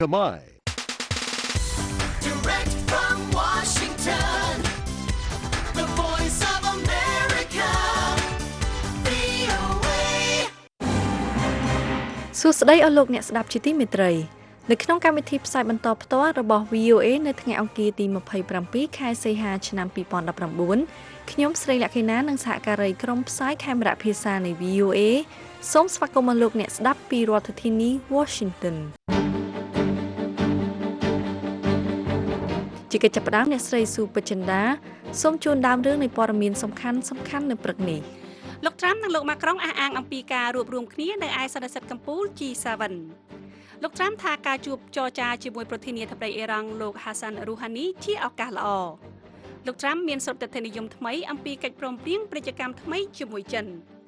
Kamai. Direct from Washington, the voice of America, VOA. សួស្តីអស់លោកអ្នកស្ដាប់ជាទីមេត្រីនៅក្នុងកម្មវិធីផ្សាយបន្តផ្ទាល់របស់ VOA នៅថ្ងៃអង្គារទី27ខែសីហាឆ្នាំ2019ខ្ញុំស្រីលក្ខិណានិងសហការីក្រុមផ្សាយខេមរៈភាសានៃ VOA សូមស្វាគមន៍លោកអ្នកស្ដាប់ពីរដ្ឋធានី Washington ជាកិច្ចចាប់ផ្ដើមអ្នកស្រីស៊ូពេជ្រចិន្តាសូមជូនដើមរឿងនៃព័ត៌មានសំខាន់ៗនៅព្រឹកនេះលោកត្រាំនិងលោកម៉ាក្រុងអះអាងអំពីការរួបរวมគ្នានៅឯសន្និសីទកំពូល G7 លោកត្រាំថាការជួបចរចាជាមួយប្រធានាធិបតីអ៊ីរ៉ង់លោកហាសានរូហានីជាឱកាសល្អលោកត្រាំមានសុទ្ធិនិយមថ្មីអំពីកិច្ចព្រមព្រៀងពាណិជ្ជកម្មថ្មីជាមួយចិន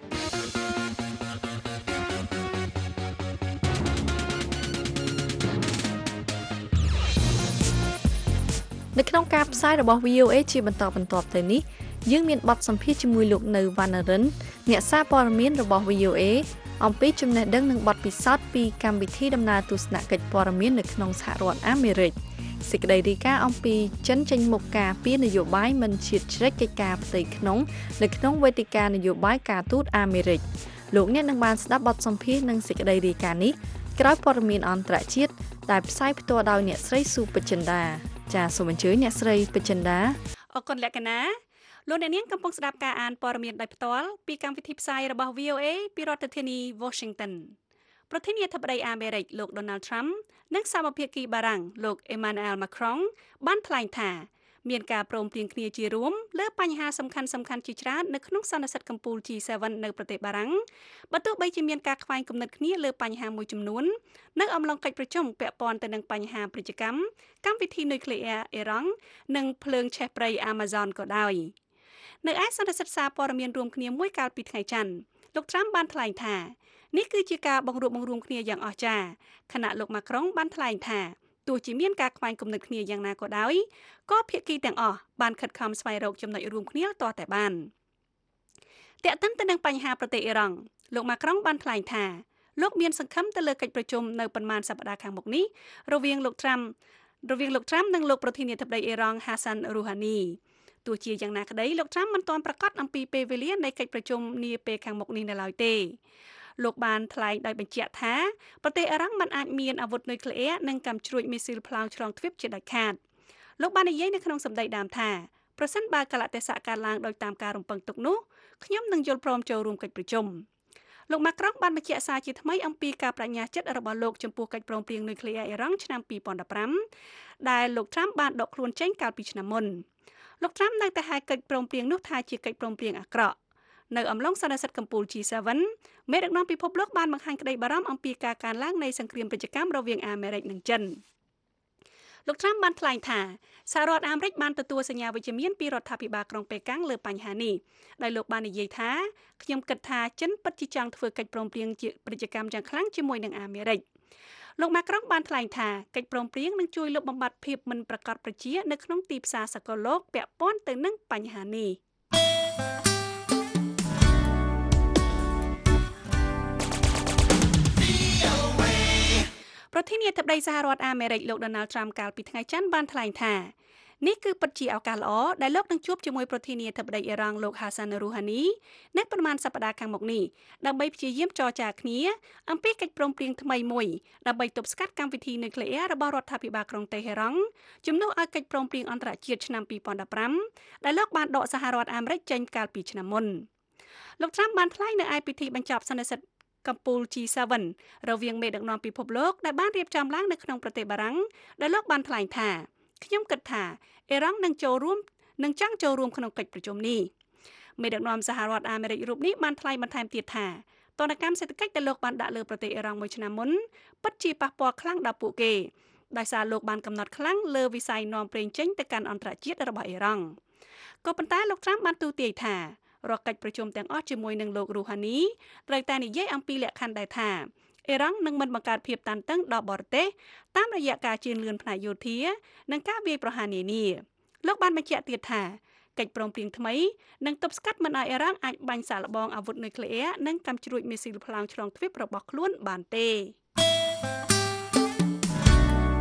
នៅក្នុងការផ្សាយរបស់ VOA ជាបន្តបន្ទាប់ទៅនេះយើងមានបទសម្ភាសន៍ជាមួយលោកនៅវណ្ណរិនអ្នកសារព័ត៌មានរបស់ VOA អំពីចំណេះដឹងនិងបទពិសោធន៍ពីកម្មវិធីដំណើរទស្សនកិច្ចព័ត៌មាននៅក្នុងសហរដ្ឋអាមេរិកសេចក្តីរាយការណ៍អំពីចិនចេញមុខការពីនយោបាយមិនឈៀតជ្រែកកិច្ចការផ្ទៃក្នុងនៅក្នុងវេទិកានយោបាយការទូតអាមេរិកលោកអ្នកនឹងបានស្ដាប់បទសម្ភាសន៍និងសេចក្តីរាយការណ៍នេះក្រោយព័ត៌មានអន្តរជាតិដែលផ្សាយផ្ទាល់ដោយអ្នកស្រីស៊ូពេជ្រចិន្តាចាសសូមអញ្ជើញអ្នកស្រីពេជ្រចិន្តាអរគុណលក្ខណាលោកអ្នកនាងកំពុងស្ដាប់ការអានព័ត៌មានដោយផ្ទាល់ពីកម្មវិធីផ្សាយរបស់ VOA ពីរដ្ឋធានី Washington ប្រធានាធិបតីអាមេរិកលោក Donald Trump និងសមភាគីបារាំងលោក Emmanuel Macron បានថ្លែងថាមានការព្រមព្រៀងគ្នាជារួមលើបញ្ហាសំខាន់ៗជាច្រើននៅក្នុងសន្និសីទកំពូល G7 នៅប្រទេសបារាំងបើទោះបីជាមានការខ្វែងគំនិតគ្នាលើបញ្ហាមួយចំនួននៅអំឡុងកិច្ចប្រជុំពាក់ព័ន្ធទៅនឹងបញ្ហាពាណិជ្ជកម្មកម្មវិធីនុយក្លេអ៊ែរអ៊ីរ៉ង់និងភ្លើងឆេះព្រៃ Amazon ក៏ដោយនៅឯសន្និសីទសារព័ត៌មានរួមគ្នាមួយកាលពីថ្ងៃច័ន្ទលោក Trump បានថ្លែងថានេះគឺជាការបង្រួបបង្រួមគ្នាយ៉ាងអស្ចារ្យខណៈលោក Macron បានថ្លែងថាទោះជាមានការខ្វែងគំនិតគ្នាយ៉ាងណាក៏ដោយក៏ភាគីទាំងអស់បានខិតខំស្វែងរកចំណុចរួមគ្នាទាល់តែបានទាក់ទិនទៅនឹងបញ្ហាប្រទេសអ៊ីរ៉ង់លោក Macron បានថ្លែងថាលោកមានសង្ឃឹមទៅលើកិច្ចប្រជុំនៅប៉ុន្មានសប្តាហ៍ខាងមុខនេះរវាងលោក Trump និងលោកប្រធានាធិបតីអ៊ីរ៉ង់ Hassan Rouhaniទោះជាយ៉ាងណាក្តីលោក Trump មិនទាន់ប្រកាសអំពីពេលវេលានៃកិច្ចប្រជុំនាពេលខាងមុខនេះនៅឡើយទេលោកបានថ្លែងដោយបញ្ជាក់ថាប្រទេសអ៊ីរ៉ង់មិនអាចមានអាវុធនុយក្លេអ៊ែរនិងកាំជ្រួចមីស៊ីលផ្លោងឆ្លងទ្វីបជាដាច់ខាតលោកបាននិយាយនៅក្នុងសម្ដីដើមថាប្រសិនបើកលៈទេសៈកើតឡើងដោយតាមការរំពឹងទុកនោះខ្ញុំនឹងយល់ព្រមចូលរួមកិច្ចប្រជុំលោក Macron បានបញ្ជាក់សារជាថ្មីអំពីការបដិញ្ញាចិត្តរបស់លោកចំពោះកិច្ចព្រមព្រៀងនុយក្លេអ៊ែរអ៊ីរ៉ង់ឆ្នាំ2015ដែលលោក Trump បានដកខ្លួនចេញកាលពីឆ្នាំមុនលោក Trump នៅតែហៅកិច្ចព្រមព្រៀងនោះថាជាកិច្ចព្រមព្រៀងអាក្រក់នៅអំឡុងសន្និសីទកំពូល G7 មេដឹកនាំពិភពលោកបានបង្ហាញក្តីបារម្ភអំពីការកើនឡើងនៃសង្គ្រាមពាណិជ្ជកម្មរវាងអាមេរិកនិងចិនលោក Trump បានថ្លែងថាសហរដ្ឋអាមេរិកបានទទួលសញ្ញាវិជ្ជមានពីរដ្ឋាភិបាលក្រុងប៉េកាំងលើបញ្ហានេះដោយលោកបាននិយាយថាខ្ញុំគិតថាចិនពិតជាចង់ធ្វើកិច្ចព្រមព្រៀងពាណិជ្ជកម្មយ៉ាងខ្លាំងជាមួយនឹងអាមេរិកលោក Macron បានថ្លែងថាកិច្ចព្រមព្រៀងនឹងជួយលុបបំបាត់ភាពមិនប្រាកដប្រជានៅក្នុងទីផ្សារសកលលោកពាក់ព័ន្ធទៅនឹងបញ្ហានេះប្រធានាធិបតីសហរដ្ឋអាមេរិកលោក Donald Trump កាលពីថ្ងៃច័ន្ទបានថ្លែងថានេះគឺពិតជាឱកាសល្អដែលលោកនឹងជួបជាមួយប្រធានាធិបតីអ៊ីរ៉ង់លោក Hassan Rouhani នៅប៉ុន្មានសប្តាហ៍ខាងមុខនេះដើម្បីព្យាយាមចរចាគ្នាអំពីកិច្ចព្រមព្រៀងថ្មីមួយដើម្បីទប់ស្កាត់កម្មវិធីនុយក្លេអ៊ែររបស់រដ្ឋាភិបាលក្រុងតេហេរ៉ង់ជំនួសឲ្យកិច្ចព្រមព្រៀងអន្តរជាតិឆ្នាំ2015ដែលលោកបានដកសហរដ្ឋអាមេរិកចេញកាលពីឆ្នាំមុនលោក Trump បានថ្លែងនៅឯពិធីបញ្ចប់សន្និសីទកំពូល G7 រវាងមេដឹកនាំពិភពលោកដែលបានរៀបចំឡើងនៅក្នុងប្រទេសបារាំងដែលលោកបានថ្លែងថាខ្ញុំគិតថាអ៊ីរ៉ង់នឹងចង់ចូលរួមក្នុងកិច្ចប្រជុំនេះមេដឹកនាំសហរដ្ឋអាមេរិករូបនេះបានថ្លែងបន្ថែមទៀតថាទណ្ឌកម្មសេដ្ឋកិច្ចដែលលោកបានដាក់លើប្រទេសអ៊ីរ៉ង់មួយឆ្នាំមុនពិតជាប៉ះពាល់ខ្លាំងដល់ពួកគេដោយសារលោកបានកំណត់ខ្លាំងលើវិស័យនាំប្រេងចេញទៅកាន់អន្តរជាតិរបស់អ៊ីរ៉ង់ក៏ប៉ុន្តែលោក Trump បានទូទាយថារកកិច្ចប្រជុំទាំងអស់ជាមួយនឹងលោក Rouhani ត្រូវតែនិយាយអំពីលក្ខខណ្ឌដែលថាអ៊ីរ៉ង់នឹងមិនបង្កើតភាពតានតឹងដល់បរទេសតាមរយៈការជឿនលឿនផ្នែកយោធានិងការវាយប្រហារនានាលោកបានបញ្ជាក់ទៀតថាកិច្ចព្រមព្រៀងថ្មីនឹងទប់ស្កាត់មិនឲ្យអ៊ីរ៉ង់អាចបាញ់សាកល្បងអាវុធនុយក្លេអ៊ែរនិងកាំជ្រួចមីស៊ីលផ្លោងឆ្លងទ្វីបរបស់ខ្លួនបានទេ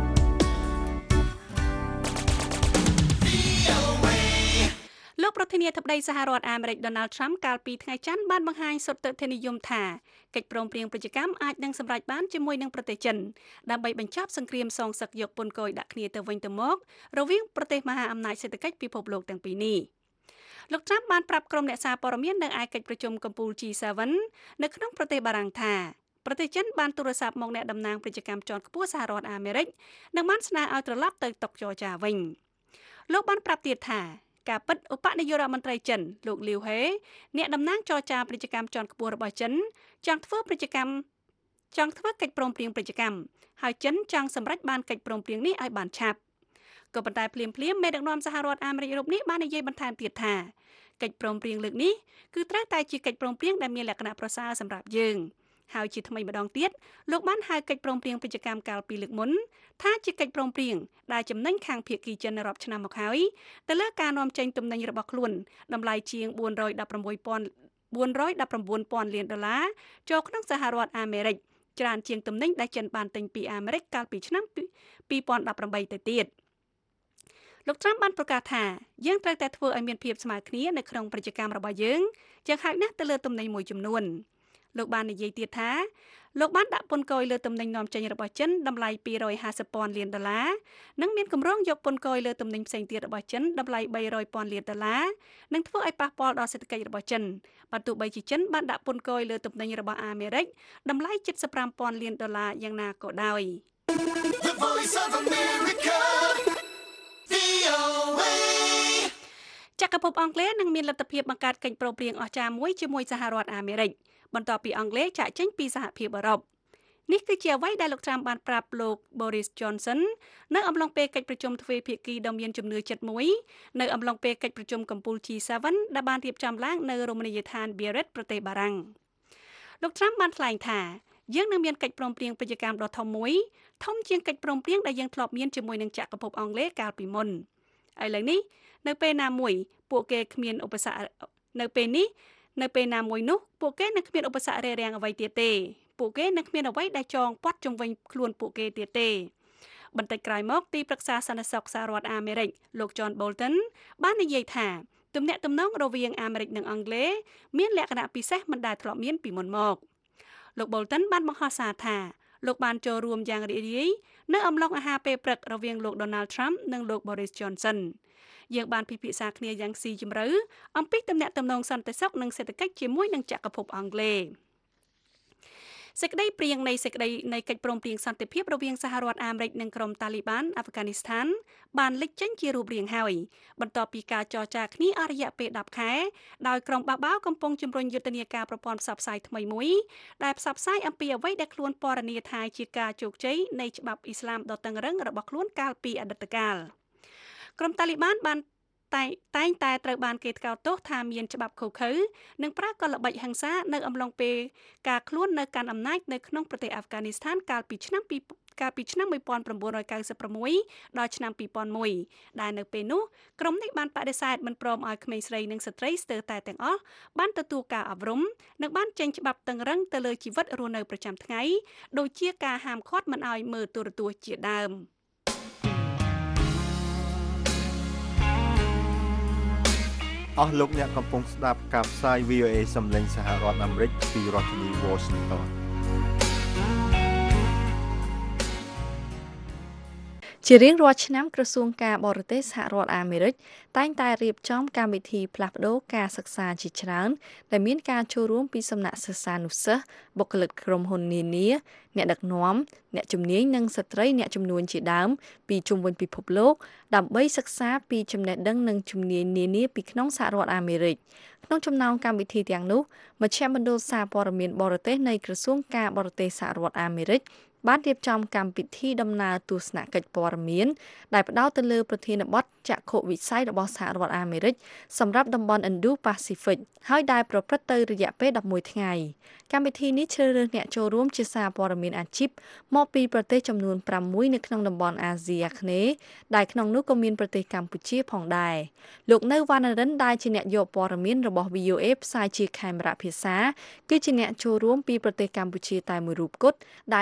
ធានាធិបតីសហរដ្ឋអាមេរិក Donald Trump កាលពីថ្ងៃច័ន្ទបានបង្ហាញសុទ្ធតែនិយមថាកិច្ចព្រមព្រៀងពាណិជ្ជកម្មអាចនឹងសម្រេចបានជាមួយនឹងប្រទេសចិនដើម្បីបញ្ចប់សង្គ្រាមសងសឹកយកពន្ធគយដាក់គ្នាទៅវិញទៅមករវាងប្រទេសមហាអំណាចសេដ្ឋកិច្ចពិភពលោកទាំងពីរនេះលោក Trump បានប្រាប់ក្រុមអ្នកសារព័ត៌មាននៅឯកិច្ចប្រជុំកំពូល G7 នៅក្នុងប្រទេសបារាំងថាប្រទេសចិនបានទូរស័ព្ទមកអ្នកតំណាងពាណិជ្ជកម្មជាន់ខ្ពស់សហរដ្ឋអាមេរិកនិងបានស្នើឲ្យត្រឡប់ទៅតុចរចាវិញលោកបានប្រាប់ទៀតថាការពិតឧបនាយករដ្ឋមន្ត្រីចិនលោកលាវហេអ្នកតំណាងចរចាពាណិជ្ជកម្មជាន់ខ្ពស់របស់ចិនចង់ធ្វើកិច្ចព្រមព្រៀងពាណិជ្ជកម្មហើយចិនចង់សម្រេចបានកិច្ចព្រមព្រៀងនេះឲ្យបានឆាប់ក៏ប៉ុន្តែភ្លាមមេដឹកនាំសហរដ្ឋអាមេរិករូបនេះបាននិយាយបន្ថែមទៀតថាកិច្ចព្រមព្រៀងលើកនេះគឺត្រូវតែជាកិច្ចព្រមព្រៀងដែលមានលក្ខណៈប្រសើរសម្រាប់យើងហើយជាថ្មីម្ដងទៀតលោកបានហៅកិច្ចព្រមព្រៀងពាណិជ្ជកម្មកាលពីលើកមុនថាជាកិច្ចព្រមព្រៀងដែលចំណេញខាងភាគីចិនរាប់ឆ្នាំមកហើយទៅលើការនាំចេញទំនិញរបស់ខ្លួនតម្លៃជាង419,000លានដុល្លារចូលក្នុងសហរដ្ឋអាមេរិកច្រើនជាងទំនិញដែលចិនបានទិញពីអាមេរិកកាលពីឆ្នាំ2018ទៅទៀតលោក Trump បានប្រកាសថាយើងត្រូវតែធ្វើឲ្យមានភាពស្មើគ្នានៅក្នុងពាណិជ្ជកម្មរបស់យើងយ៉ាងហោចណាស់ទៅលើទំនិញមួយចំនួនលោកបាននិយាយទៀតថាលោកបានដាក់ពន្ធគយលើទំនិញនាំចេញរបស់ចិនតម្លៃ250,000 លានដុល្លារនិងមានគម្រោងយកពន្ធគយលើទំនិញផ្សេងទៀតរបស់ចិនតម្លៃ300,000 លានដុល្លារនិងធ្វើឲ្យប៉ះពាល់ដល់សេដ្ឋកិច្ចរបស់ចិនបើទោះបីជាចិនបានដាក់ពន្ធគយលើទំនិញរបស់អាមេរិកតម្លៃ75,000 លានដុល្លារយ៉ាងណាក៏ដោយ The Voice of America, VOA. ចក្រភពអង់គ្លេសនឹងមានលទ្ធភាពបង្កើតកិច្ចព្រមព្រៀងអស្ចារ្យមួយជាមួយសហរដ្ឋអាមេរិកបន្ទាប់ពីអង់គ្លេសចាកចេញពីសហភាពអឺរ៉ុបនេះគឺជាអ្វីដែលលោក Trump បានប្រាប់លោក Boris Johnson នៅអំឡុងពេលកិច្ចប្រជុំទ្វេភាគីដ៏មានជំនឿចិត្តមួយនៅអំឡុងពេលកិច្ចប្រជុំកំពូល G7 ដែលបានរៀបចំឡើងនៅរមណីយដ្ឋាន Biarritz ប្រទេសបារាំងលោក Trump បានថ្លែងថាយើងនឹងមានកិច្ចព្រមព្រៀងពាណិជ្ជកម្មដ៏ធំមួយធំជាងកិច្ចព្រមព្រៀងដែលយើងធ្លាប់មានជាមួយនឹងចក្រភពអង់គ្លេសកាលពីមុនឥឡូវនេះនៅពេលណាមួយពួកគេគ្មានឧបសគ្គនៅពេលណាមួយនោះពួកគេនឹងគ្មានឧបសគ្គរារាំងអ្វីទៀតទេពួកគេនឹងគ្មានអ្វីដែលចងព័ទ្ធជុំវិញខ្លួនពួកគេទៀតទេបន្តិចក្រោយមកទីប្រឹក្សាសន្តិសុខសហរដ្ឋអាមេរិកលោក John Bolton បាននិយាយថាទំនាក់ទំនងរវាងអាមេរិកនិងអង់គ្លេសមានលក្ខណៈពិសេសមិនដែលធ្លាប់មានពីមុនមកលោក Bolton បានបង្ហោះសារថាលោកបានចូលរួមយ៉ាងរីករាយនៅអំឡុងអាហារពេលព្រឹករវាងលោក Donald Trump និងលោក Boris Johnson យើងបានពិភាក្សាគ្នាយ៉ាងស៊ីជម្រៅអំពីទំនាក់ទំនងសន្តិសុខនិងសេដ្ឋកិច្ចជាមួយនឹងចក្រភពអង់គ្លេសសេចក្តីព្រាងនៃកិច្ចព្រមព្រៀងសន្តិភាពរវាងសហរដ្ឋអាមេរិកនិងក្រុមតាលីបានអាហ្វហ្គានីស្ថានបានលេចចេញជារូបរាងហើយបន្ទាប់ពីការចរចាគ្នាអស់រយៈពេល10ខែដោយក្រុមបះបោរកំពុងជំរុញយុទ្ធនាការប្រព័ន្ធផ្សព្វផ្សាយថ្មីមួយដែលផ្សព្វផ្សាយអំពីអ្វីដែលខ្លួនពណ៌នាថាជាការជោគជ័យនៃច្បាប់អ៊ីស្លាមដ៏តឹងរ៉ឹងរបស់ខ្លួនកាលពីអតីតកាលក្រុមតាលីបានតែងតែត្រូវបានគេថ្កោលទោសថាមានច្បាប់ឃោរឃៅនិងប្រើកលល្បិចហិង្សានៅអំឡុងពេលការខ្លួននៅកាន់អំណាចនៅក្នុងប្រទេសអាហ្វហ្គានីស្ថានកាលពីឆ្នាំ1996ដល់ឆ្នាំ2001ដែលនៅពេលនោះក្រុមនេះបានបដិសេធមិនព្រមឲ្យក្មេងស្រីនិងស្ត្រីស្ទើរតែទាំងអស់បានទទួលការអប់រំនិងបានចេញច្បាប់តឹងរ៉ឹងទៅលើជីវិតរស់នៅប្រចាំថ្ងៃដូចជាការហាមឃាត់មិនឲ្យមើលទូរទស្សន៍ជាដើមអស់លោកអ្នកកំពុងស្ដាប់ការផ្សាយ VOA សំឡេងសហរដ្ឋអាមេរិកពីរដ្ឋធានី Washington ជារៀងរាល់ឆ្នាំក្រសួងការបរទេសសហរដ្ឋអាមេរិកតែងតែរៀបចំកម្មវិធីផ្លាស់ប្តូរការសិក្សាជាច្រើនដែលមានការចូលរួមពីសំណាក់សិស្សានុសិស្សបុគ្គលិកក្រុមហ៊ុននានាអ្នកដឹកនាំអ្នកជំនាញនិងស្ត្រីអ្នកចំនួនជាដើមពីជុំវិញពិភពលោកដើម្បីសិក្សាពីចំណេះដឹងនិងជំនាញនានាពីក្នុងសហរដ្ឋអាមេរិកក្នុងចំណោមកម្មវិធីទាំងនោះមជ្ឈមណ្ឌលសារព័ត៌មានបរទេសនៃក្រសួងការបរទេសសហរដ្ឋអាមេរិកបានរៀបចំកម្មវិធីដំណើរទស្សនកិច្ចព័ត៌មានដែលផ្ដោតទៅលើប្រធានបទចក្ខុវិស័យរបស់សហរដ្ឋអាមេរិកសម្រាប់តំបន់ Indo-Pacific ហើយដែលប្រព្រឹត្តទៅរយៈពេល11ថ្ងៃកម្មវិធីនេះជ្រើសរើសអ្នកចូលរួមជាសារព័ត៌មានអាជីពមកពីប្រទេសចំនួន6នៅក្នុងតំបន់អាស៊ីអាគ្នេយ៍ដែលក្នុងនោះក៏មានប្រទេសកម្ពុជាផងដែរលោកនៅវណ្ណរិនដែលជាអ្នកយកព័ត៌មានរបស់ VOA ផ្សាយជាខេមរៈភាសាគឺជាអ្នកចូលរួមពីប្រទេសកម្ពុជាតែមួយរូបគត់ដែលត្រូវបាន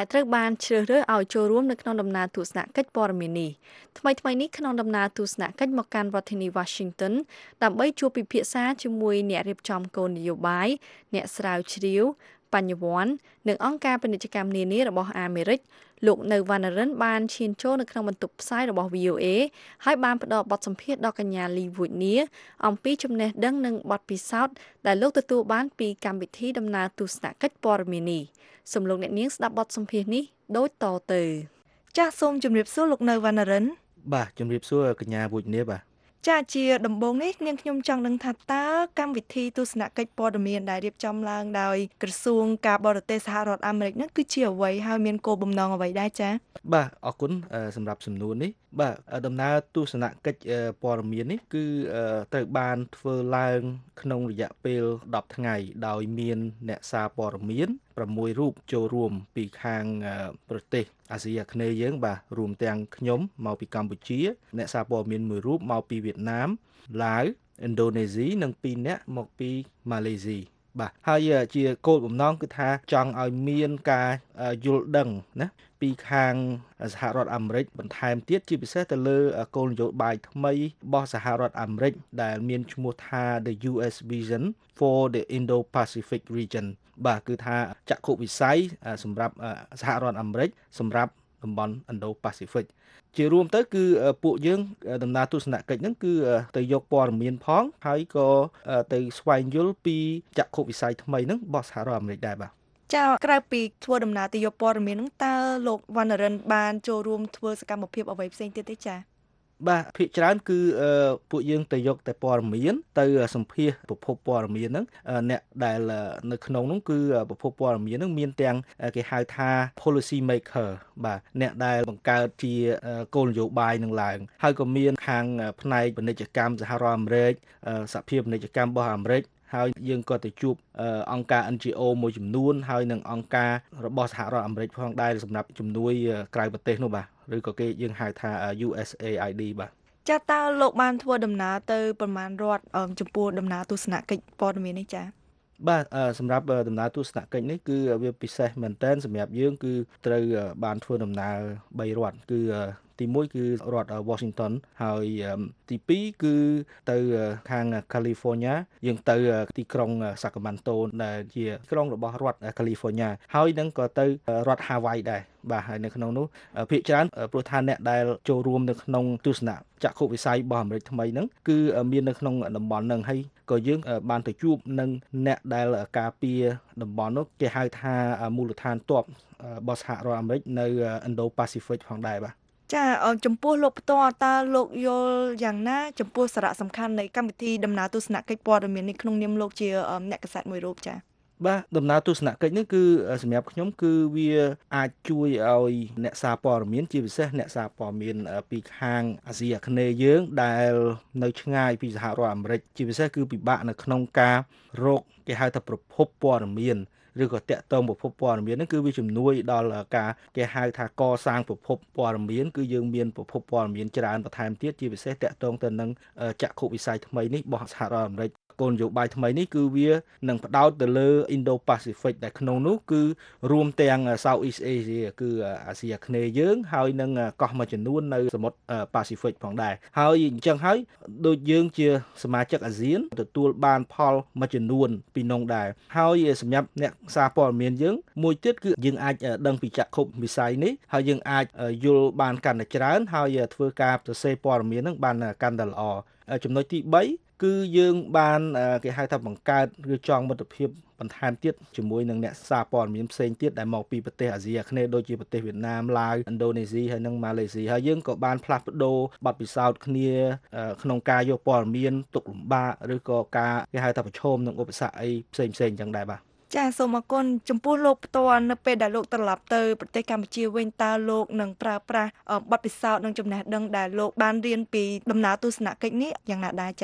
បានជ្រើសរើសឲ្យចូលរួមនៅក្នុងដំណើរទស្សនកិច្ចព័ត៌មាននេះថ្មីៗនេះក្នុងដំណើរទស្សនកិច្ចមកកាន់រដ្ឋធានី Washington ដើម្បីជួបពិភាក្សាជាមួយអ្នករៀបចំគោលនយោបាយអ្នកស្រាវជ្រាវបញ្ញវន្តនិងអង្គការពាណិជ្ជកម្មនានារបស់អាមេរិកលោកនៅវណ្ណរិនបានឈានចូលនៅក្នុងបន្ទប់ផ្សាយរបស់ VOA ហើយបានផ្ដល់បទសម្ភាសន៍ដល់កញ្ញាលីវូនីអំពីចំណេះដឹងនិងបទពិសោធន៍ដែលលោកទទួលបានពីកម្មវិធីដំណើរទស្សនកិច្ចព័ត៌មាននេះសូមលោកអ្នកនាងស្ដាប់បទសម្ភាសន៍នេះដូចតទៅចាសសូមជម្រាបសួរលោកនៅវណ្ណរិនបាទជំរាបសួរកញ្ញាវូនីបាទចាជាដំបូងនេះនាងខ្ញុំចង់ដឹងថាតើកម្មវិធីទស្សនកិច្ចព័ត៌មានដែលរៀបចំឡើងដោយក្រសួងការបរទេសសហរដ្ឋអាមេរិកនោះគឺជាអ្វីហើយមានគោលបំណងអ្វីដែរចាបាទអរគុណសម្រាប់សំណួរនេះបាទដំណើរទស្សនកិច្ចព័ត៌មាននេះគឺត្រូវបានធ្វើឡើងក្នុងរយៈពេល10ថ្ងៃដោយមានអ្នកសារព័ត៌មាន6រូបចូលរួមពីខាងប្រទេសអាស៊ីអាគ្នេយ៍យើងបាទរួមទាំងខ្ញុំមកពីកម្ពុជាអ្នកសារព័ត៌មាន1រូបមកពីវៀតណាមឡាវឥណ្ឌូនេស៊ីនិង2អ្នកមកពីម៉ាឡេស៊ីបាទហើយជាគោលបំណងគឺថាចង់ឲ្យមានការយល់ដឹងណាពីខាងសហរដ្ឋអាមេរិកបន្ថែមទៀតជាពិសេសទៅលើគោលនយោបាយថ្មីរបស់សហរដ្ឋអាមេរិកដែលមានឈ្មោះថា The US Vision for the Indo-Pacific Region បាទគឺថាចក្ខុវិស័យសម្រាប់សហរដ្ឋអាមេរិកសម្រាប់តំបន់ Indo-Pacific ជារួមទៅគឺពួកយើងដំណើរទស្សនកិច្ចហ្នឹងគឺទៅយកព័ត៌មានផងហើយក៏ទៅស្វែងយល់ពីចក្ខុវិស័យថ្មីហ្នឹងរបស់សហរដ្ឋអាមេរិកដែរបាទចាក្រៅពីធ្វើដំណើរទៅយកព័ត៌មានហ្នឹងតើលោកវណ្ណរិនបានចូលរួមធ្វើសកម្មភាពអ្វីផ្សេងទៀតទេចាបាទភាគច្រើនគឺពួកយើងទៅយកតែព័ត៌មានទៅសម្ភាសប្រភពព័ត៌មានហ្នឹងអ្នកដែលនៅក្នុងនោះគឺប្រភពព័ត៌មានហ្នឹងមានទាំងគេហៅថា policy maker បាទអ្នកដែលបង្កើតជាគោលនយោបាយនឹងឡើងហើយក៏មានខាងផ្នែកពាណិជ្ជកម្មសហរដ្ឋអាមេរិកសហភាពពាណិជ្ជកម្មរបស់អាមេរិកហើយយើងក៏ទៅជួបអង្គការ NGO មួយចំនួនហើយនិងអង្គការរបស់សហរដ្ឋអាមេរិកផងដែរសម្រាប់ជំនួយក្រៅប្រទេសនោះបាទឬក៏គេយើងហៅថា USAID បាទចាតើលោកបានធ្វើដំណើរទៅប្រមាណរដ្ឋចំពោះដំណើរទស្សនកិច្ចព័ត៌មាននេះចាបាទសម្រាប់ដំណើរទស្សនកិច្ចនេះគឺវាពិសេសមែនទែនសម្រាប់យើងគឺត្រូវបានធ្វើដំណើរ3រដ្ឋគឺទី1គឺរដ្ឋ Washington ហើយទី2គឺទៅខាង California យើងទៅទីក្រុង Sacramento ដែលជាក្រុងរបស់រដ្ឋ California ហើយនឹងក៏ទៅរដ្ឋ Hawaii ដែរបាទហើយនៅក្នុងនោះភាគច្រើនព្រោះថាអ្នកដែលចូលរួមនៅក្នុងទស្សនៈចក្ខុវិស័យរបស់អាមេរិកថ្មីហ្នឹងគឺមាននៅក្នុងតំបន់ហ្នឹងហើយក៏យើងបានទៅជួបនឹងអ្នកដែលការពារតំបន់នោះគេហៅថាមូលដ្ឋានទ័ពរបស់សហរដ្ឋអាមេរិកនៅ Indo-Pacific ផងដែរបាទចាចំពោះលោកផ្ទាល់តើលោកយល់យ៉ាងណាចំពោះសារៈសំខាន់នៃកម្មវិធីដំណើរទស្សនកិច្ចព័ត៌មាននេះក្នុងនាមលោកជាអ្នកកាសែតមួយរូបចាបាទដំណើរទស្សនកិច្ចនេះគឺសម្រាប់ខ្ញុំគឺវាអាចជួយឲ្យអ្នកសារព័ត៌មានជាពិសេសអ្នកសារព័ត៌មានពីខាងអាស៊ីអាគ្នេយ៍យើងដែលនៅឆ្ងាយពីសហរដ្ឋអាមេរិកជាពិសេសគឺពិបាកនៅក្នុងការរកគេហៅថាប្រភពព័ត៌មានឬក៏តាក់ទងប្រភពព័ត៌មានហ្នឹងគឺវាជំនួយដល់ការគេហៅថាកសាងប្រភពព័ត៌មានគឺយើងមានប្រភពព័ត៌មានច្រើនបន្ថែមទៀតជាពិសេសតាក់ទងទៅនឹងចក្ខុវិស័យថ្មីនេះរបស់សហរដ្ឋអាមេរិកគោលនយោបាយថ្មីនេះគឺវានឹងផ្ដោតទៅលើ Indo-Pacific ដែលក្នុងនោះគឺរួមទាំង Southeast Asia គឺអាស៊ីអាគ្នេយ៍យើងហើយនឹងកោះមួយចំនួននៅសមុទ្រ Pacific ផងដែរហើយអញ្ចឹងហើយដូចយើងជាសមាជិកអាស៊ានទទួលបានផលមួយចំនួនពីនោះដែរហើយសម្រាប់អ្នកសារព័ត៌មានយើងមួយទៀតគឺយើងអាចដឹងពីចក្ខុវិស័យនេះហើយយើងអាចយល់បានកាន់តែច្រើនហើយធ្វើការសរសេរព័ត៌មាននឹងបានកាន់តែល្អចំណុចទី3គឺយើងបានគេហៅថាបង្កើតឬចងមិត្តភាពបន្ថែមទៀតជាមួយនឹងអ្នកសារព័ត៌មានផ្សេងទៀតដែលមកពីប្រទេសអាស៊ីអាគ្នេយ៍ដូចជាប្រទេសវៀតណាមឡាវឥណ្ឌូនេស៊ីហើយនិងម៉ាឡេស៊ីហើយយើងក៏បានផ្លាស់ប្ដូរបទពិសោធន៍គ្នាក្នុងការយកព័ត៌មានទុកលំបាកឬក៏ការគេហៅថាប្រឈមនឹងឧបសគ្គអីផ្សេងៗអញ្ចឹងដែរបាទចាសូមអរគុណចំពោះលោកផ្ទាល់នៅពេលដែលលោកត្រឡប់ទៅប្រទេសកម្ពុជាវិញតើលោកនឹងប្រើប្រាស់បទពិសោធន៍និងចំណេះដឹងដែលលោកបានរៀនពីដំណើរទស្សនកិច្ចនេះយ៉ាងណាដែរចា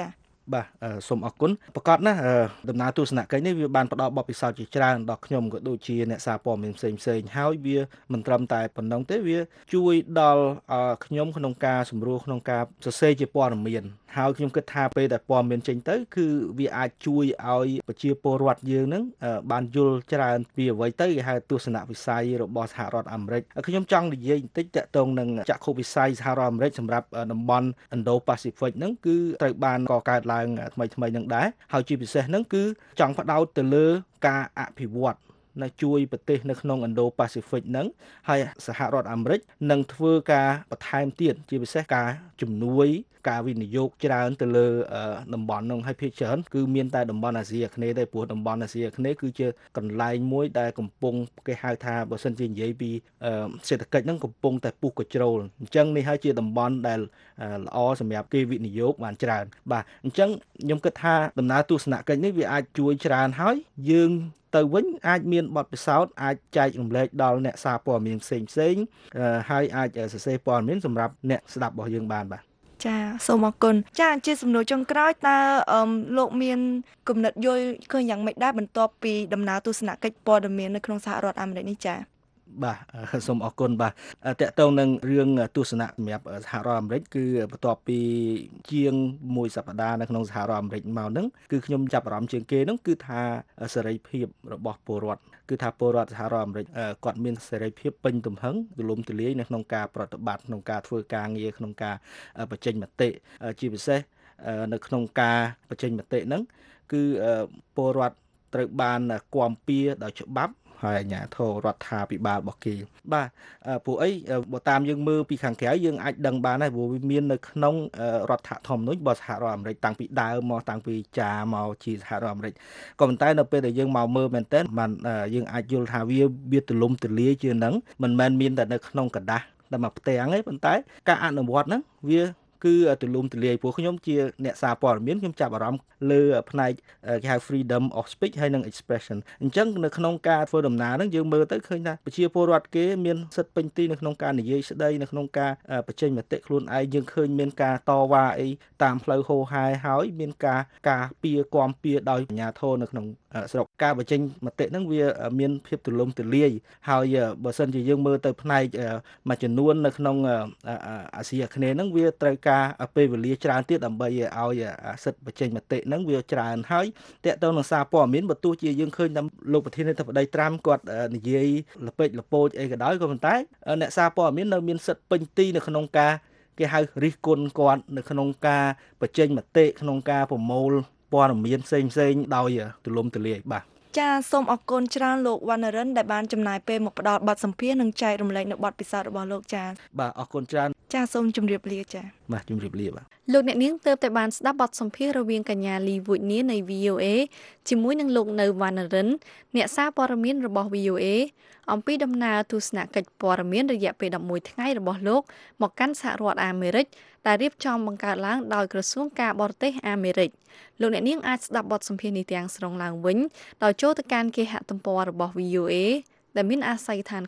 បាទសូមអរគុណប្រកាសណាដំណើរទស្សនកិច្ចនេះវាបានផ្ដល់បទពិសោធន៍ជាច្រើនដល់ខ្ញុំក៏ដូចជាអ្នកសារព័ត៌មានផ្សេងៗហើយវាមិនត្រឹមតែប៉ុណ្ណឹងទេវាជួយដល់ខ្ញុំក្នុងការសម្រួលក្នុងការសរសេរជាព័ត៌មានហើយខ្ញុំគិតថាពេលដែលព័ត៌មានចេញទៅគឺវាអាចជួយឲ្យប្រជាពលរដ្ឋយើងនឹងបានយល់ច្រើនពីអ្វីទៅគេហៅទស្សនវិស័យរបស់សហរដ្ឋអាមេរិកខ្ញុំចង់និយាយបន្តិចតាក់ទងនឹងចក្ខុវិស័យសហរដ្ឋអាមេរិកសម្រាប់តំបន់ Indo-Pacific ហ្នឹងគឺត្រូវបានកកើតឡើងថ្មីៗនឹងដែរហើយជាពិសេសហ្នឹងគឺចង់ផ្ដោតទៅលើការអភិវឌ្ឍនៅជួយប្រទេសនៅក្នុង Indo-Pacific ហ្នឹងហើយសហរដ្ឋអាមេរិកនឹងធ្វើការបន្ថែមទៀតជាពិសេសការជំនួយការវិនិយោគច្រើនទៅលើតំបន់ហ្នឹងហើយភាគច្រើនគឺមានតែតំបន់អាស៊ីអាគ្នេយ៍ទេព្រោះតំបន់អាស៊ីអាគ្នេយ៍គឺជាកន្លែងមួយដែលកំពុងគេហៅថាបើសិនជានិយាយពីសេដ្ឋកិច្ចហ្នឹងកំពុងតែពុះកជ្រោលអញ្ចឹងនេះហើយជាតំបន់ដែលល្អសម្រាប់គេវិនិយោគបានច្រើនបាទអញ្ចឹងខ្ញុំគិតថាដំណើរទស្សនកិច្ចនេះវាអាចជួយច្រើនហើយយើងទៅវិញអាចមានបទពិសោធន៍អាចចែករំលែកដល់អ្នកសារព័ត៌មានផ្សេងៗហើយអាចសរសេរព័ត៌មានសម្រាប់អ្នកស្ដាប់របស់យើងបានបាទចាសូមអរគុណចាជាសំណួរចុងក្រោយតើលោកមានគំនិតយល់ឃើញយ៉ាងម៉េចដែរបន្ទាប់ពីដំណើរទស្សនកិច្ចព័ត៌មាននៅក្នុងសហរដ្ឋអាមេរិកនេះចាបាទសូមអរគុណបាទតកតងនឹងរឿងទស្សនៈសម្រាប់សហរដ្ឋអាមេរិកគឺបន្ទាប់ពីជាង1សប្តាហ៍នៅក្នុងសហរដ្ឋអាមេរិកមកហ្នឹងគឺខ្ញុំចាប់អារម្មណ៍ជាងគេហ្នឹងគឺថាសេរីភាពរបស់ពលរដ្ឋគឺថាពលរដ្ឋសហរដ្ឋអាមេរិកគាត់មានសេរីភាពពេញទំហឹងទូលំទូលាយនៅក្នុងការប្រតិបត្តិក្នុងការធ្វើការងារក្នុងការបញ្ចេញមតិជាពិសេសនៅក្នុងការបញ្ចេញមតិហ្នឹងគឺពលរដ្ឋត្រូវបានគាំពៀដោយច្បាប់ហើយអាជ្ញាធររដ្ឋាភិបាលរបស់គេបាទព្រោះអីបើតាមយើងមើលពីខាងក្រៅយើងអាចដឹងបានដែរព្រោះវាមាននៅក្នុងរដ្ឋធម្មនុញ្ញរបស់សហរដ្ឋអាមេរិកតាំងពីដើមមកតាំងពីចាមកជាសហរដ្ឋអាមេរិកក៏ប៉ុន្តែនៅពេលដែលយើងមកមើលមែនតើมันយើងអាចយល់ថាវាទូលំទូលាយជាងហ្នឹងមិនមែនមានតែនៅក្នុងกระดาษតែមកផ្ទាំងទេប៉ុន្តែការអនុវត្តហ្នឹងវាគឺទូលំទូលាយព្រោះខ្ញុំជាអ្នកសារព័ត៌មានខ្ញុំចាប់អារម្មណ៍លើផ្នែកគេហៅ freedom of speech ហើយនិង expression អញ្ចឹងនៅក្នុងការធ្វើដំណើរហ្នឹងយើងមើលទៅឃើញថាប្រជាពលរដ្ឋគេមានសិទ្ធិពេញទីនៅក្នុងការនិយាយស្ដីនៅក្នុងការបញ្ចេញមតិខ្លួនឯងយើងឃើញមានការតវ៉ាអីតាមផ្លូវហូរហែហើយមានការពារគាំពៀដោយអាជ្ញាធរនៅក្នុងស្រុកការបញ្ចេញមតិហ្នឹងវាមានភាពទូលំទូលាយហើយបើសិនជាយើងមើលទៅផ្នែកមួយចំនួននៅក្នុងអាស៊ីអាគ្នេយ៍ហ្នឹងវាត្រូវការពេលវេលាច្រើនទៀតដើម្បីឲ្យសិទ្ធិបញ្ចេញមតិហ្នឹងវាច្រើនហើយតើតើនឹងសារព័ត៌មានបើទោះជាយើងឃើញថាលោកប្រធានាធិបតីត្រាំគាត់និយាយលពេចលពោចអីក៏ដោយក៏ប៉ុន្តែអ្នកសារព័ត៌មាននៅមានសិទ្ធិពេញទីនៅក្នុងការគេហៅរិះគន់គាត់នៅក្នុងការបញ្ចេញមតិក្នុងការប្រមូលព័ត៌មានផ្សេងដោយទូលំទូលាយបាទចាសូមអរគុណច្រើនលោកវណ្ណរិនដែលបានចំណាយពេលមកផ្ដល់បទសម្ភាសន៍និងចែករំលែកនៅបទពិសោធន៍របស់លោកចាបាទអរគុណច្រើនចាសូមជម្រាបលាចាបាទជម្រាបលាបាទលោកអ្នកនាងទើបតែបានស្ដាប់បទសម្ភាសន៍រវាងកញ្ញាលីវូចនីនៃ VOA ជាមួយនឹងលោកនៅវណ្ណរិនអ្នកសារព័ត៌មានរបស់ VOA អំពីដំណើរទស្សនកិច្ចព័ត៌មានរយៈពេល11ថ្ងៃរបស់លោកមកកាន់សហរដ្ឋអាមេរិកដែលរៀបចំបង្កើតឡើងដោយក្រសួងការបរទេសអាមេរិកលោកអ្នកនាងអាចស្ដាប់បទសម្ភាសន៍នេះទាំងស្រុងឡើងវិញដោយចូលទៅកាន់គេហទំព័ររបស់ VOA ដែលមានអាសយដ្ឋាន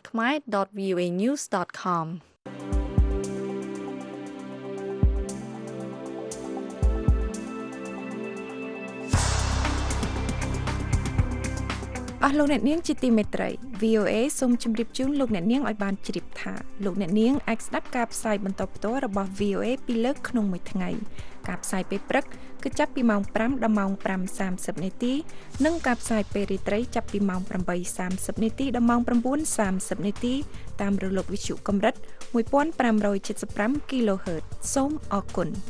khmer.voanews.comអស់លោកអ្នកនាងជាទីមេត្រី VOA សូមជម្រាបជូនលោកអ្នកនាងឲ្យបានជ្រាបថាលោកអ្នកនាងអាចស្ដាប់ការផ្សាយបន្តផ្ទាល់របស់ VOA ពីរលើកក្នុងមួយថ្ងៃការផ្សាយពេលព្រឹកគឺចាប់ពីម៉ោង5ដល់ម៉ោង 5:30 នាទីនិងការផ្សាយពេលរាត្រីចាប់ពីម៉ោង 8:30 នាទីដល់ម៉ោង 9:30 នាទីតាមរលកវិទ្យុកម្រិត 1575 kHz សូមអរគុណ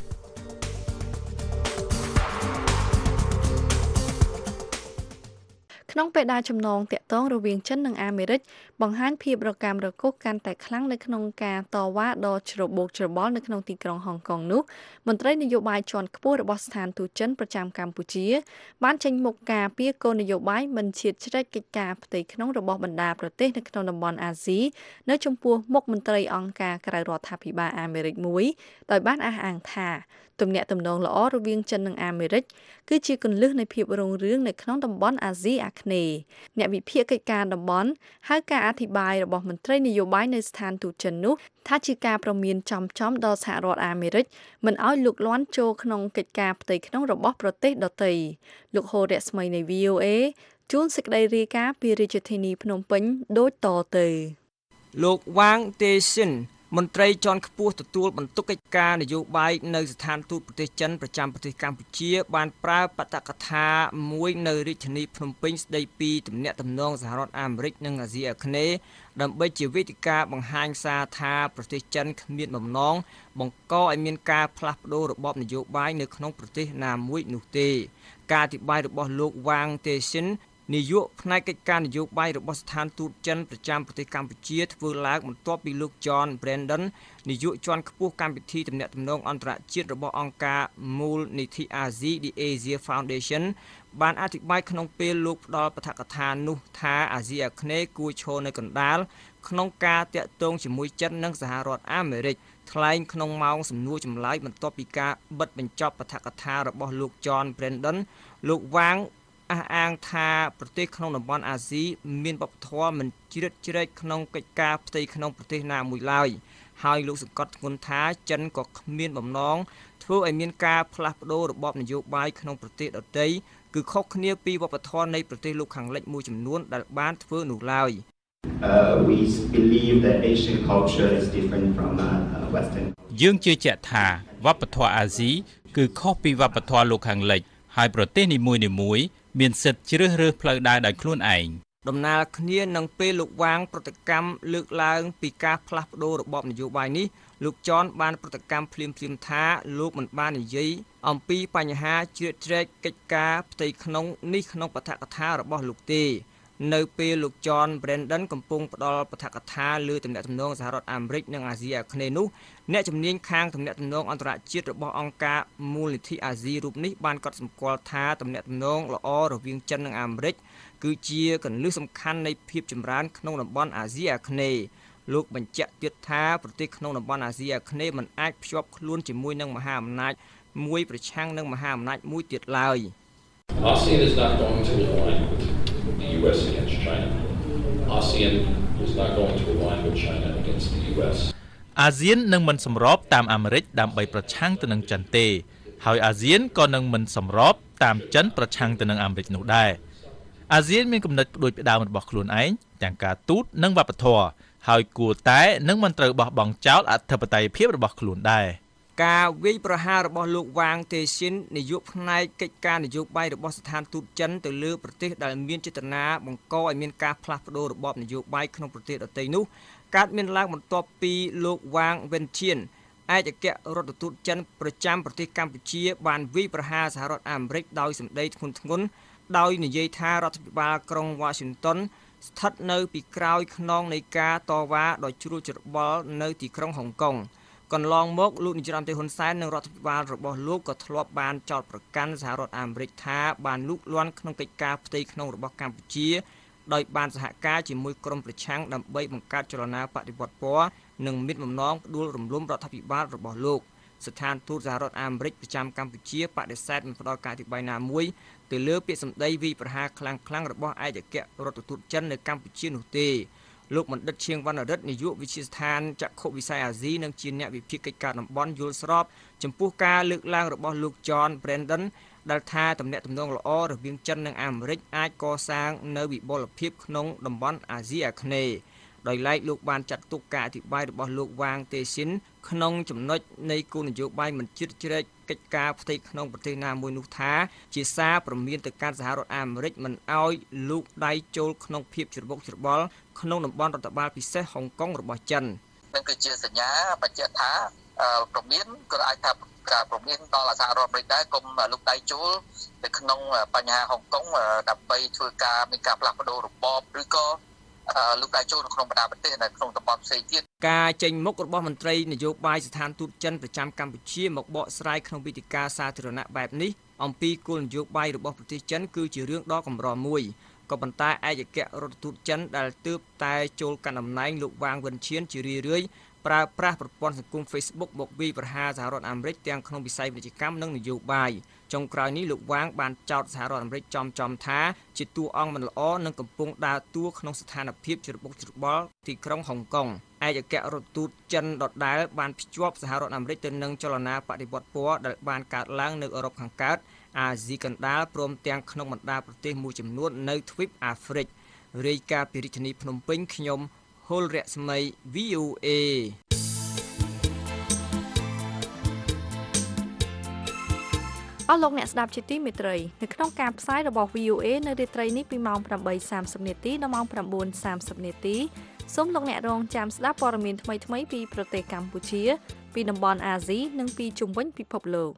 ក្នុងពេលដែលចំណងតាក់ទងរវាងចិននិងអាមេរិកបង្ហាញភាពរកាំរកូសកាន់តែខ្លាំងនៅក្នុងការតវ៉ាដ៏ច្របូកច្របល់នៅក្នុងទីក្រុងហុងកុងនោះមន្ត្រីនយោបាយជាន់ខ្ពស់របស់ស្ថានទូតចិនប្រចាំកម្ពុជាបានចេញមុខការពីគោលនយោបាយមិនឈៀតជ្រែកកិច្ចការផ្ទៃក្នុងរបស់បណ្ដាប្រទេសនៅក្នុងតំបន់អាស៊ីនៅចំពោះមុខមន្ត្រីអង្គការក្រៅរដ្ឋាភិបាលអាមេរិកមួយដោយបានអះអាងថាទំនាក់ទំនងល្អរវាងចិននិងអាមេរិកគឺជាគន្លឹះនៃភាពរុងរឿងនៅក្នុងតំបន់អាស៊ីអាគ្នេយ៍អ្នកវិភាគកិច្ចការតំបន់ហៅការអធិប្បាយរបស់មន្ត្រីនយោបាយនៅស្ថានទូតចិននោះថាជាការប្រមានចំដល់សហរដ្ឋអាមេរិកមិនឲ្យលូកលាន់ចូលក្នុងកិច្ចការផ្ទៃក្នុងរបស់ប្រទេសដទៃលោកហូរ៉ាស្មីនៃ VOA ជួនសេចក្តីរាយការណ៍ពីរាជធានីភ្នំពេញដូចតទៅលោកវ៉ាងតេស៊ិនមន្ត្រីជាន់ខ្ពស់ទទួលបន្ទុកកិច្ចការនយោបាយនៅស្ថានទូតប្រទេសចិនប្រចាំប្រទេសកម្ពុជាបានប្រើបទកថាមួយនៅរាជធានីភ្នំពេញស្ដីពីទំនាក់ទំនងសហរដ្ឋអាមេរិកនិងអាស៊ីអាគ្នេយ៍ដើម្បីជាវេទិកាបង្ហាញសារថាប្រទេសចិនគ្មានបំណងបង្កឲ្យមានការផ្លាស់ប្ដូររបបនយោបាយនៅក្នុងប្រទេសណាមួយនោះទេការអធិប្បាយរបស់លោកវ៉ាងតេស៊ិននាយកផ្នែកកិច្ចការនយោបាយរបស់ស្ថានទូតចិនប្រចាំប្រទេសកម្ពុជាធ្វើឡើងបន្ទាប់ពីលោក John Brandon នាយកជាន់ខ្ពស់កម្មវិធីទំនាក់ទំនងអន្តរជាតិរបស់អង្គការមូលនិធិអាស៊ី The Asia Foundation បានអធិប្បាយក្នុងពេលលោកផ្ដល់បទកថានោះថាអាស៊ីអាគ្នេយ៍គួរឈរនៅកណ្ដាលក្នុងការតាក់ទងជាមួយចិននិងសហរដ្ឋអាមេរិកថ្លែងក្នុងម៉ោងសំណួរចម្លើយបន្ទាប់ពីការបិទបញ្ចប់បទកថារបស់លោក John Brandon លោកវ៉ាងអះអាងថាប្រទេសក្នុងតំបន់អាស៊ីមានវប្បធម៌មិនជ្រៀតជ្រែកក្នុងកិច្ចការផ្ទៃក្នុងប្រទេសណាមួយឡើយហើយលោកសង្កត់ធ្ងន់ថាចិនក៏គ្មានបំណងធ្វើឲ្យមានការផ្លាស់ប្ដូររបបនយោបាយក្នុងប្រទេសដទៃគឺខុសគ្នាពីវប្បធម៌នៃប្រទេសលោកខាងលិចមួយចំនួនដែលបានធ្វើនោះឡើយ We believe that Asian culture is different from Western យើងជឿជាក់ថាវប្បធម៌អាស៊ីគឺខុសពីវប្បធម៌លោកខាងលិចហើយប្រទេសនីមួយៗមានសិទ្ធិជ្រើសរើសផ្លូវដើរដោយខ្លួនឯងដំណើរគ្នានឹងពេលលោកវ៉ាងប្រតិកម្មលើកឡើងពីការផ្លាស់ប្ដូររបបនយោបាយនេះលោកចនបានប្រតិកម្មភ្លាមៗថាលោកមិនបាននិយាយអំពីបញ្ហាជ្រៀតជ្រែកកិច្ចការផ្ទៃក្នុងនេះក្នុងបទកថារបស់លោកទេនៅពេលលោក John Brandon កំពុងផ្ដល់បទកថាលើទំនាក់ទំនងសហរដ្ឋអាមេរិកនិងអាស៊ីអាគ្នេយ៍នោះអ្នកជំនាញខាងទំនាក់ទំនងអន្តរជាតិរបស់អង្គការមូលនិធិអាស៊ីរូបនេះបានកត់សម្គាល់ថាទំនាក់ទំនងល្អរវាងចិននិងអាមេរិកគឺជាគន្លឹះសំខាន់នៃភាពចម្រើនក្នុងតំបន់អាស៊ីអាគ្នេយ៍លោកបញ្ជាក់ទៀតថាប្រទេសក្នុងតំបន់អាស៊ីអាគ្នេយ៍មិនអាចភ្ជាប់ខ្លួនជាមួយនឹងមហាអំណាចមួយប្រឆាំងនឹងមហាអំណាចមួយទៀតឡើយ ASEAN is not going to align with the US against China. ASEAN is not going to align with China against the US. អាស៊ាននឹងមិនសម្របតាមអាមេរិកដើម្បីប្រឆាំងទៅនឹងចិនទេហើយអាស៊ានក៏នឹងមិនសម្របតាមចិនប្រឆាំងទៅនឹងអាមេរិកនោះដែរអាស៊ានមានគំនិតផ្ដួចផ្ដើមរបស់ខ្លួនឯងទាំងការទូតនិងវប្បធម៌ហើយគួរតែនឹងមិនត្រូវបោះបង់ចោលអធិបតេយ្យភាពរបស់ខ្លួនដែរការវាយប្រហាររបស់លោកវ៉ាងតេស៊ិននាយកផ្នែកកិច្ចការនយោបាយរបស់ស្ថានទូតចិនទៅលើប្រទេសដែលមានចេតនាបង្កឲ្យមានការផ្លាស់ប្ដូររបបនយោបាយក្នុងប្រទេសដទៃនោះកើតមានឡើងបន្ទាប់ពីលោកវ៉ាងវិនឈៀនឯកអគ្គរដ្ឋទូតចិនប្រចាំប្រទេសកម្ពុជាបានវាយប្រហារសហរដ្ឋអាមេរិកដោយសម្ដីធ្ងន់ធ្ងរដោយនិយាយថារដ្ឋាភិបាលក្រុង Washington ស្ថិតនៅពីក្រោយខ្នងនៃការតវ៉ាដ៏ជ្រួលច្របល់នៅទីក្រុងហុងកុងកន្លងមកលោកនាយរដ្ឋមន្ត្រីហ៊ុនសែននិងរដ្ឋាភិបាលរបស់លោកក៏ធ្លាប់បានចោទប្រកាន់សហរដ្ឋអាមេរិកថាបានលូកលាន់ក្នុងកិច្ចការផ្ទៃក្នុងរបស់កម្ពុជាដោយបានសហការជាមួយក្រុមប្រឆាំងដើម្បីបង្កើតចលនាបដិវត្តពណ៌និងមានបំណងផ្ដួលរំលំរដ្ឋាភិបាលរបស់លោកស្ថានទូតសហរដ្ឋអាមេរិកប្រចាំកម្ពុជាបដិសេធមិនផ្ដល់ការអធិប្បាយណាមួយទៅលើពាក្យសម្ដីវិប្រហារខ្លាំងៗរបស់ឯកអគ្គរដ្ឋទូតចិននៅកម្ពុជានោះទេលោកបណ្ឌិតឈៀងវណ្ណរិទ្ធនាយកវិទ្យាស្ថានចក្ខុវិស័យអាស៊ីនិងជាអ្នកវិភាគកិច្ចការតំបន់យល់ស្របចំពោះការលើកឡើងរបស់លោក John Brandon ដែលថាទំនាក់ទំនងល្អរវាងចិននិងអាមេរិកអាចកសាងនៅវិបុលភាពក្នុងតំបន់អាស៊ីអាគ្នេយ៍ដោយឡែកលោកបានចាត់ទុកការអធិប្បាយរបស់លោកវ៉ាងតេស៊ិនក្នុងចំណុចនៃគោលនយោបាយមិនជ្រៀតជ្រែកកិច្ចការផ្ទៃក្នុងប្រទេសណាមួយនោះថាជាសារព្រមានទៅកាន់សហរដ្ឋអាមេរិកមិនអោយលូកដៃចូលក្នុងភាពច្របូកច្របល់ក្នុងតំបន់រដ្ឋបាលពិសេសហុងកុងរបស់ចិននឹងគឺជាសញ្ញាបញ្ជាក់ថាព្រមានក៏អាចថាការព្រមានដល់សហរដ្ឋអាមេរិកដែរគុំលូកដៃចូលទៅក្នុងបញ្ហាហុងកុងដើម្បីធ្វើការមានការផ្លាស់ប្ដូររបបឬក៏លោកដៃចូលនៅក្នុងបណ្ដាប្រទេសនៅក្នុងតំបន់ផ្សេងទៀតការចេញមុខរបស់មន្ត្រីនយោបាយស្ថានទូតចិនប្រចាំកម្ពុជាមកបកស្រាយក្នុងវេទិកាសាធារណៈបែបនេះអំពីគោលនយោបាយរបស់ប្រទេសចិនគឺជារឿងដ៏កម្រមួយក៏ប៉ុន្តែឯកអគ្គរដ្ឋទូតចិនដែលទើបតែចូលកាន់តំណែងលោកវ៉ាងវិនឈៀនជារឿយៗប្រើប្រាស់ប្រព័ន្ធសង្គម Facebook មកវាយប្រហារសហរដ្ឋអាមេរិកទាំងក្នុងវិស័យពាណិជ្ជកម្មនិងនយោបាយចុងក្រោយនេះលោកវាងបានចោទសហរដ្ឋអាមេរិកចំថាជាតួអង្គមិនល្អនិងកំពុងដើរតួក្នុងស្ថានភាពច្របូកច្របល់ទីក្រុងហុងកុងឯកអគ្គរដ្ឋទូតចិនដដែលបានភ្ជាប់សហរដ្ឋអាមេរិកទៅនឹងចលនាបដិវត្តពណ៌ដែលបានកើតឡើងនៅអឺរ៉ុបខាងកើតអាស៊ីកណ្ដាលព្រមទាំងក្នុងបណ្ដាប្រទេសមួយចំនួននៅទ្វីបអាហ្វ្រិករាយការណ៍ពីរាជធានីភ្នំពេញខ្ញុំហុលរស្មី VOA អស់លោកអ្នកស្ដាប់ជាទីមេត្រីនៅក្នុងការផ្សាយរបស់ VOA នៅរាត្រីនេះពីម៉ោង 8:30 នាទីដល់ម៉ោង 9:30 នាទីសូមលោកអ្នករងចាំស្ដាប់ព័ត៌មានថ្មីៗពីប្រទេសកម្ពុជាពីតំបន់អាស៊ីនិងពីជុំវិញពិភពលោក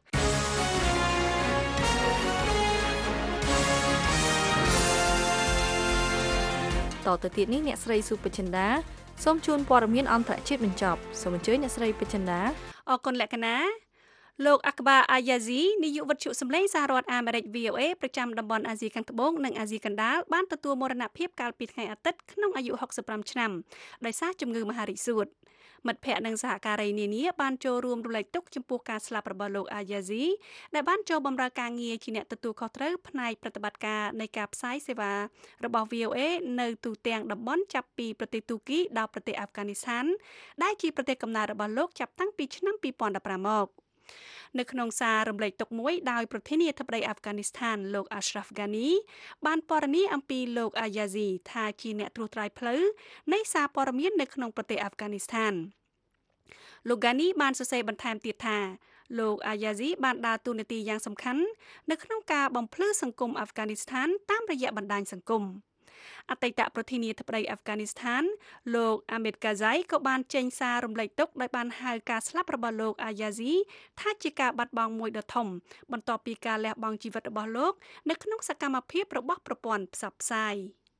តទៅទៀតនេះអ្នកស្រីសុបចិន្តាសូមជូនព័ត៌មានអន្តរជាតិបញ្ចប់សូមអញ្ជើញអ្នកស្រីបចិន្តាអរគុណលក្ខណាលោកអាក្បាអាយ៉ាស៊ីនាយកវិទ្យុសម្លេងសហរដ្ឋអាមេរិក VOA ប្រចាំតំបន់អាស៊ីខាងត្បូងនិងអាស៊ីកណ្ដាលបានទទួលមរណភាពកាលពីថ្ងៃអាទិត្យក្នុងអាយុ65ឆ្នាំដោយសារជំងឺមហារីកសួតមិត្តភ័ក្តិនិងសហការីនានាបានចូលរួមរំលែកទុក្ខចំពោះការស្លាប់របស់លោកអាយ៉ាស៊ីដែលបានចូលបម្រើការងារជាអ្នកទទួលខុសត្រូវផ្នែកប្រតិបត្តិការនៃការផ្សាយសេវារបស់ VOA នៅទូទាំងតំបន់ចាប់ពីប្រទេសទូគីដល់ប្រទេសអាហ្វហ្គានីស្ថានដែលជាប្រទេសកំណើតរបស់លោកចាប់តាំងពីឆ្នាំ2015មកនៅក្នុងសាររំលែកទុក្ខមួយដោយប្រធានាធិបតីអាហ្វហ្គានីស្ថានលោក Ashraf Ghani បានពណ៌នាអំពីលោក Ayazi ថាជាអ្នកត្រួសត្រាយផ្លូវនៃសារព័ត៌មាននៅក្នុងប្រទេសអាហ្វហ្គានីស្ថានលោក Ghani បានសរសេរបន្ថែមទៀតថាលោក Ayazi បានដើរតួនាទីយ៉ាងសំខាន់នៅក្នុងការបំភ្លឺសង្គមអាហ្វហ្គានីស្ថានតាមរយៈបណ្ដាញសង្គមអតីតប្រធានាធិបតីអាហ្វហ្គានីស្ថានលោក Hamid Karzai ក៏បានចេញសាររំលែកទុក្ខដោយបានហៅការស្លាប់របស់លោក Ayazi ថាជាការបាត់បង់មួយដ៏ធំបន្ទាប់ពីការលះបង់ជីវិតរបស់លោកនៅក្នុងសកម្មភាពរបស់ប្រព័ន្ធផ្សព្វផ្សាយ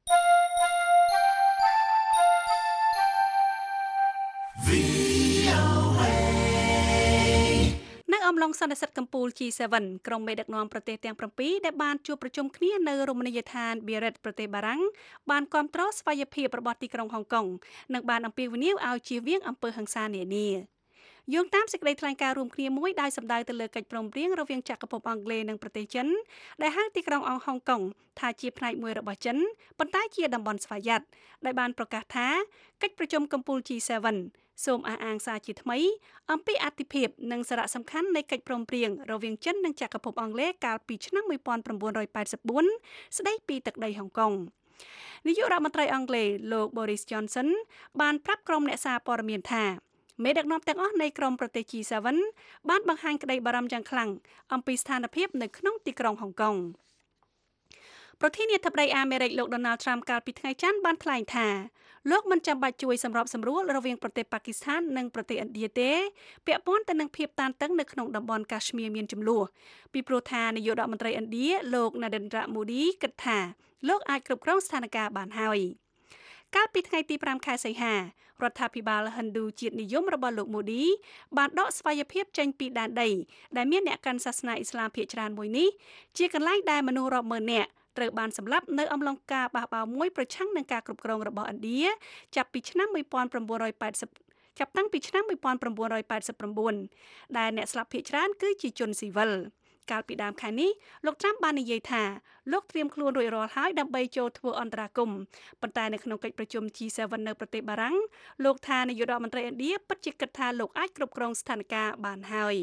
នៅអំឡុងសន្និសីទកំពូល G7 ក្រុមមេដឹកនាំប្រទេសទាំង7ដែលបានជួបប្រជុំគ្នានៅរមណីយដ្ឋាន Biarritz ប្រទេសបារាំងបានគាំទ្រស្វ័យភាពរបស់ទីក្រុងហុងកុងនិងបានអំពាវនាវឲ្យជៀសវាងអំពើហិង្សានានាយោងតាមសេចក្តីថ្លែងការណ៍រួមគ្នាមួយដោយសម្ដៅទៅលើកិច្ចព្រមព្រៀងរវាងចក្រភពអង់គ្លេសនិងប្រទេសចិនដែលហៅទីក្រុងហុងកុងថាជាផ្នែកមួយរបស់ចិនប៉ុន្តែជាតំបន់ស្វយ័តដែលបានប្រកាសថាកិច្ចប្រជុំកំពូល G7 សូមអះអាងសារជាថ្មីអំពីអត្ថិភាពនិងសារៈសំខាន់នៃកិច្ចព្រមព្រៀងរវាងចិននិងចក្រភពអង់គ្លេសកាលពីឆ្នាំ1984ស្តីពីទឹកដីហុងកុងនាយករដ្ឋមន្ត្រីអង់គ្លេសលោក Boris Johnson បានប្រាប់ក្រុមអ្នកសារព័ត៌មានថាមេដឹកនាំទាំងអស់នៃក្រុមប្រទេស G7 បានបង្ហាញក្តីបារម្ភយ៉ាងខ្លាំងអំពីស្ថានភាពនៅក្នុងទីក្រុងហុងកុងប្រធានាធិបតីអាមេរិកលោក Donald Trump កាលពីថ្ងៃច័ន្ទបានថ្លែងថាលោកមិនចាំបាច់ជួយសម្របសម្រួលរវាងប្រទេសប៉ាគីស្ថាននិងប្រទេសឥណ្ឌាទេពាក់ព័ន្ធទៅនឹងភាពតានតឹងនៅក្នុងតំបន់កាಶ್មៀរមានជម្លោះពីព្រោះថានាយករដ្ឋមន្ត្រីឥណ្ឌាលោក Narendra Modi គិតថាលោកអាចគ្រប់គ្រងស្ថានភាពបានហើយកាលពីថ្ងៃទី5ខែសីហារដ្ឋាភិបាលហិណ្ឌូជាតិនិយមរបស់លោក Modi បានដកស្វ័យភាពចេញពីដែនដីដែលមានអ្នកកាន់សាសនាអ៊ីស្លាមភាគច្រើនមួយនេះជាកន្លែងដែលមនុស្សរាប់ម៉ឺននាក់ត្រូវបានសម្លាប់នៅអំឡុងការបះបោរមួយប្រឆាំងនឹងការគ្រប់គ្រងរបស់ឥណ្ឌាចាប់តាំងពីឆ្នាំ1989ដែលអ្នកស្លាប់ភាគច្រើនគឺជាជនស៊ីវិលកាលពីដើមខែនេះលោកត្រាំបាននិយាយថាលោកត្រៀមខ្លួនរួចរាល់ហើយដើម្បីចូលធ្វើអន្តរាគមន៍ប៉ុន្តែនៅក្នុងកិច្ចប្រជុំ G7 នៅប្រទេសបារាំងលោកថានាយករដ្ឋមន្ត្រីឥណ្ឌាពិតជាគិតថាលោកអាចគ្រប់គ្រងស្ថានភាពបានហើយ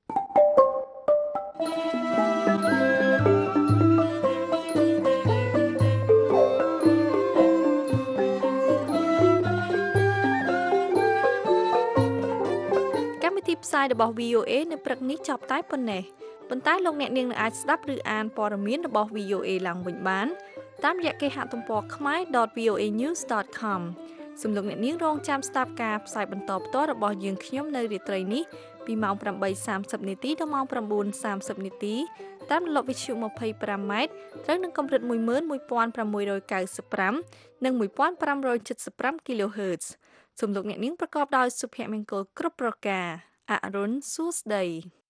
ផ្សាយរបស់ VOA នៅព្រឹកនេះចប់តែប៉ុណ្ណេះប៉ុន្តែលោកអ្នកនាងនឹងអាចស្ដាប់ឬអានព័ត៌មានរបស់ VOA ឡើងវិញបានតាមរយៈគេហទំព័រ khmer.voanews.com សូមលោកអ្នកនាងរងចាំស្ដាប់ការផ្សាយបន្តផ្ទាល់របស់យើងខ្ញុំនៅរាត្រីនេះពីម៉ោង 8:30 នាទីដល់ម៉ោង 9:30 នាទីតាមរលកវិទ្យុ 25M ត្រូវនឹងកម្រិត 11695 និង 1575 kHz សូមលោកអ្នកនាងប្រកបដោយសុភមង្គលគ្រប់ប្រការអរុនសួស្តី